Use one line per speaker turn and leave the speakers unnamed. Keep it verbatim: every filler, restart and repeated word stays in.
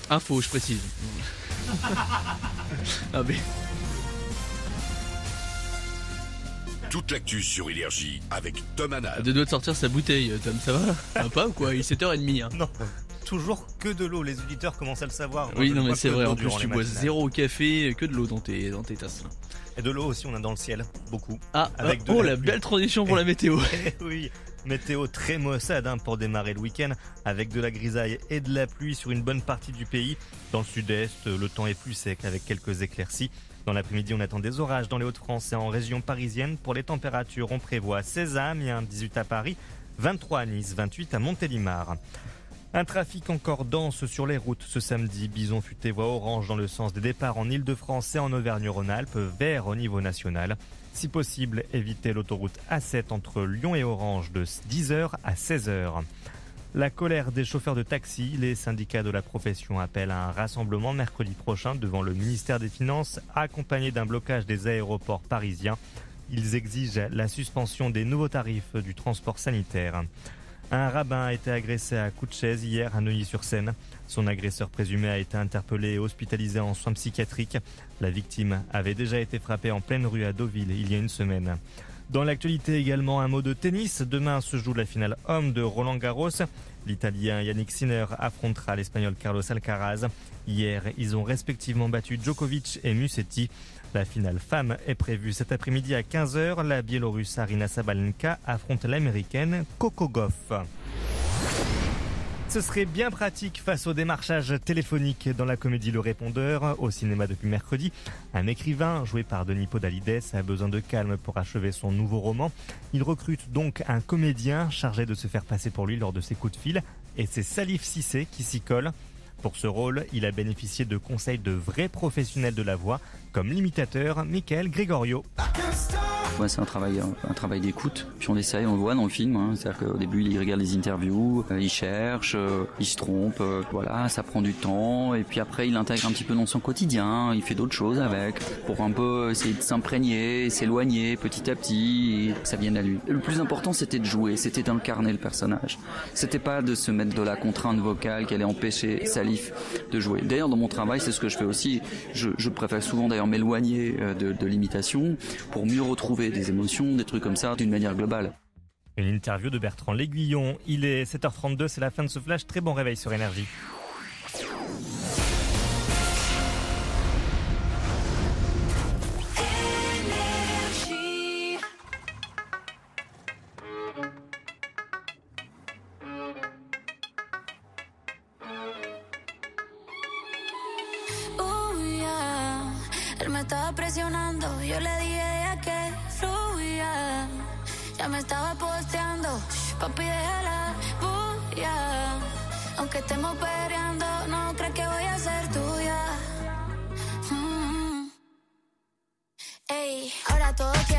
Info, je précise. Ah mais...
Toute l'actu sur Énergie avec Tom Hanan.
De doigts de sortir sa bouteille, Tom, ça va? Ça va pas ou quoi? Il est sept heures trente hein.
Non, toujours que de l'eau, les auditeurs commencent à le savoir.
Oui,
Moi,
non
je
mais
bois
c'est
que
vrai,
de l'eau
en plus
durant
tu
les
bois
matinales.
zéro café, que de l'eau dans tes, dans tes tasses. Là.
Et de l'eau aussi, on a dans le ciel, beaucoup.
Ah,
Avec de
oh
la
la
pluie.
belle transition pour la météo.
Eh oui, météo très maussade hein, pour démarrer le week-end, avec de la grisaille et de la pluie sur une bonne partie du pays. Dans le sud-est, le temps est plus sec avec quelques éclaircies. Dans l'après-midi, on attend des orages dans les Hauts-de-France et en région parisienne. Pour les températures, on prévoit seize à Amiens, dix-huit à Paris, vingt-trois à Nice, vingt-huit à Montélimar. Un trafic encore dense sur les routes ce samedi. Bison futé voie orange dans le sens des départs en Ile-de-France et en Auvergne-Rhône-Alpes, vert au niveau national. Si possible, évitez l'autoroute A sept entre Lyon et Orange de dix heures à seize heures. La colère des chauffeurs de taxi, les syndicats de la profession appellent à un rassemblement mercredi prochain devant le ministère des Finances, accompagné d'un blocage des aéroports parisiens. Ils exigent la suspension des nouveaux tarifs du transport sanitaire. Un rabbin a été agressé à coups de chaise hier à Neuilly-sur-Seine. Son agresseur présumé a été interpellé et hospitalisé en soins psychiatriques. La victime avait déjà été frappée en pleine rue à Deauville il y a une semaine. Dans l'actualité également, un mot de tennis. Demain se joue la finale homme de Roland Garros. L'Italien Yannick Sinner affrontera l'Espagnol Carlos Alcaraz. Hier, ils ont respectivement battu Djokovic et Musetti. La finale femme est prévue cet après-midi à quinze heures. La Biélorusse Arina Sabalenka affronte l'Américaine Coco Gauff. Ce serait bien pratique face au démarchage téléphonique dans la comédie Le Répondeur, au cinéma depuis mercredi. Un écrivain, joué par Denis Podalides, a besoin de calme pour achever son nouveau roman. Il recrute donc un comédien chargé de se faire passer pour lui lors de ses coups de fil. Et c'est Salif Cissé qui s'y colle. Pour ce rôle, il a bénéficié de conseils de vrais professionnels de la voix, comme l'imitateur Michael Gregorio.
Ouais, c'est un travail, un travail d'écoute. Puis on essaye, on le voit dans le film. Hein. C'est-à-dire qu'au début, il regarde les interviews, euh, il cherche, euh, il se trompe. Euh, voilà, ça prend du temps. Et puis après, il intègre un petit peu dans son quotidien. Il fait d'autres choses avec, pour un peu essayer de s'imprégner, s'éloigner petit à petit. Et ça vienne à lui. Le plus important, c'était de jouer, c'était d'incarner le personnage. C'était pas de se mettre de la contrainte vocale qui allait empêcher Salif de jouer. D'ailleurs, dans mon travail, c'est ce que je fais aussi. Je, je préfère souvent d'ailleurs m'éloigner de, de l'imitation pour mieux retrouver des émotions, des trucs comme ça, d'une manière globale.
Une interview de Bertrand L'Aiguillon. Il est sept heures trente-deux, c'est la fin de ce flash. Très bon réveil sur Énergie.
Él me estaba presionando, yo le dije a que fluya. Ya me estaba posteando, papi déjala bulla. Aunque estemos peleando, no crees que voy a ser tuya. Mm. Ey, ahora todo quiere